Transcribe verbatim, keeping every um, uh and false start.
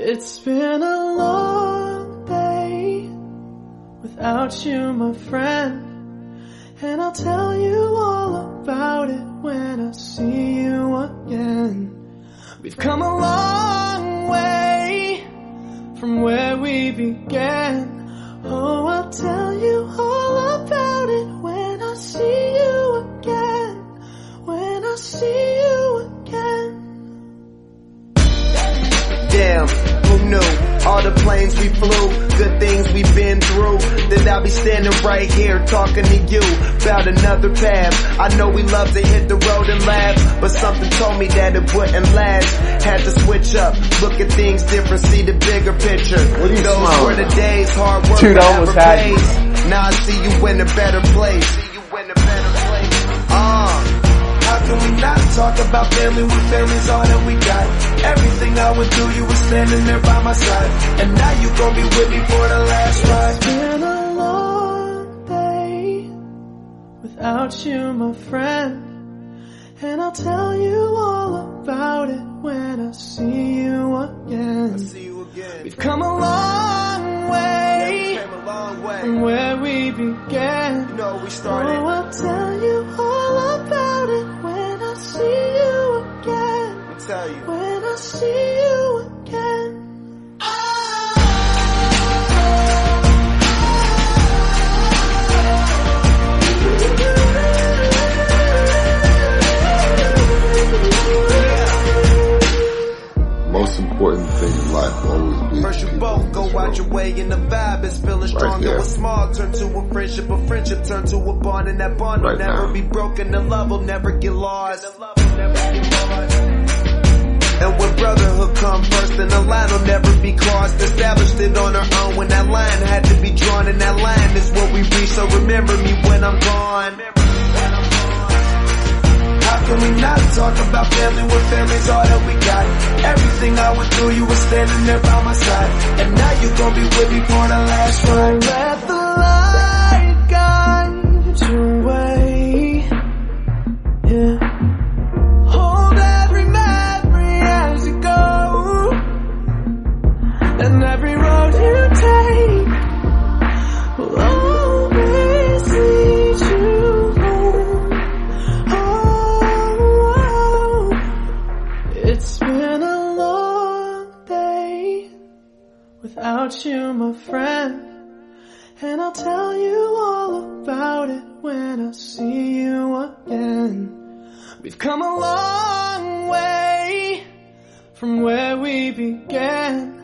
It's been a long day without you, my friend, and I'll tell you all about it when I see you again. We've come a long way from where we began. Oh, I'll tell you all about it when I see you again. When I see you again. Damn, who knew? All the planes we flew, good things we've been through, that I'll be standing right here talking to you about another path. I know we love to hit the road and laugh, but something told me that it wouldn't last. Had to switch up, look at things different, see the bigger picture. What are you Those smiling? were the days, hard work Dude, I never almost had you. pays. Now I see you in a better place. See you in a better place. Uh. How can we not talk about family when family's all that we got? Everything I went through, you were standing there by my side, and now you gon' be with me for the last ride. It's been a long day without you, my friend, and I'll tell you all about it when I see you again. I see you again. We've come a long way, Yeah, we came a long way from where we began. You know we started. Oh, I'll tell you all about it when I see you again. I tell you. When I see you again. Most important thing in life will always be First you people both in go this out world. your way and the vibe is feeling stronger. there. A small turn to a friendship, a friendship turn to a bond, and that bond will Right never now. be broken. The love will never get lost. And when brotherhood come first, then the line will never be crossed. Established it on our own when that line had to be drawn, and that line is what we reach. So remember me when I'm gone. How can we not talk about family when family's all that we got? Everything I went through, you were standing there by my side, and now you gon' be with me for the last ride. Let the light guide your way. Yeah. Hold every memory as you go, and every road you take will always lead you home. Oh, it's been a long day without you, my friend, and I'll tell you all about it when I see you again. We've come a long way from where we began.